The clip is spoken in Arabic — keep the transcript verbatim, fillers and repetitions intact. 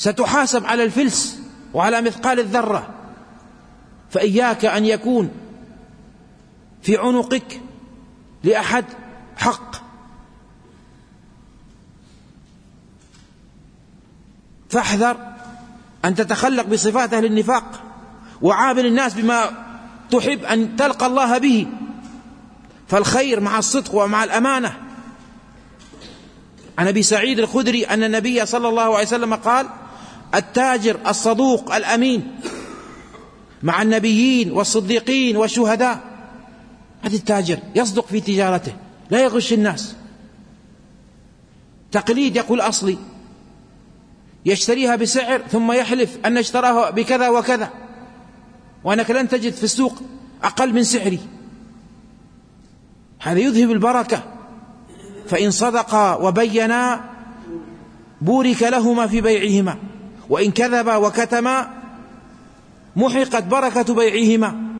ستحاسب على الفلس وعلى مثقال الذرة. فإياك أن يكون في عنقك لأحد حق، فاحذر أن تتخلق بصفات أهل النفاق، وعامل الناس بما تحب أن تلقى الله به، فالخير مع الصدق ومع الأمانة. عن أبي سعيد الخدري أن النبي صلى الله عليه وسلم قال: التاجر الصدوق الأمين مع النبيين والصديقين والشهداء. هذا التاجر يصدق في تجارته، لا يغش الناس. تقليد، يقول أصلي، يشتريها بسعر ثم يحلف أن اشتراها بكذا وكذا، وأنك لن تجد في السوق أقل من سعري. هذا يذهب البركة. فإن صدقا وبينا بورك لهما في بيعهما، وإن كذبا وكتما محقت بركة بيعهما.